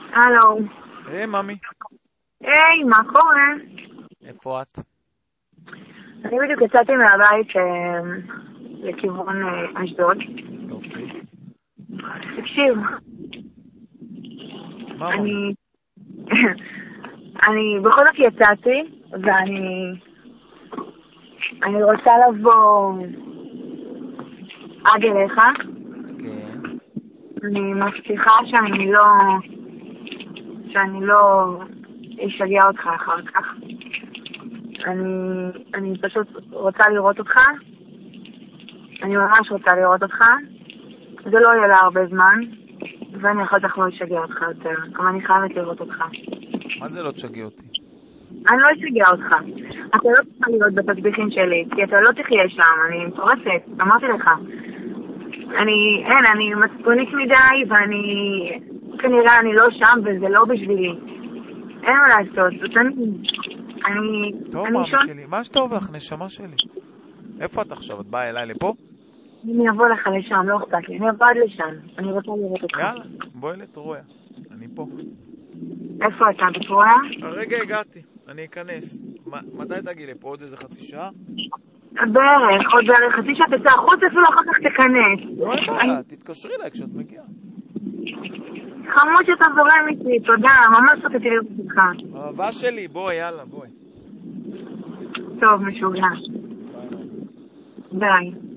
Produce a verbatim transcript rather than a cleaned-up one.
הלו. היי, ממי. היי, מה קורה? איפה את? אני בדיוק יצאתי מהבית לכיוון אשדוד. אוקיי. תקשיב. מה אני... אני בכל זאת יצאתי, ואני... אני רוצה לבוא עד אליך. כן. אני מבטיחה שאני לא... שאני לא אשגע אותך אחר כך. אני, אני פשוט רוצה לראות אותך. אני ממש רוצה לראות אותך. זה לא יהיה לה הרבה זמן, ואני אחר כך לא אשגע אותך יותר. אבל אני חייבת לראות אותך. מה זה לא תשגע אותי? אני לא אשגע אותך. אתה לא צריך להיות בתסביכים שלי, כי אתה לא תחיה שם. אני מטורפת, אמרתי לך. אני, אין, אני מצפונית מדי, ואני... כנראה אני לא שם, וזה לא בשבילי. אין מה לעשות. זאת אני... אני... טוב, אני מאמי שון... שלי. מה שטוב לך, נשמה שלי? איפה את עכשיו? את באה אליי לפה? אני אבוא לך לשם, לא אכפת לי. אני אבוא עד לשם. אני רוצה לראות אותך. יאללה, בואי לטרויה. אני פה. איפה אתה? בטרויה? הרגע הגעתי. אני אכנס. מתי תגיעי לפה? עוד איזה חצי שעה? בערך, עוד בערך חצי שעה תצא החוץ, אפילו אחר כך תכנס. לא יודע, תתקשרי אליי כשאת מגיעה. חמוד שאתה זורם איתי, תודה, ממש רציתי לראות אותך. אהבה שלי, בואי, יאללה, בואי. טוב, משוגע. ביי.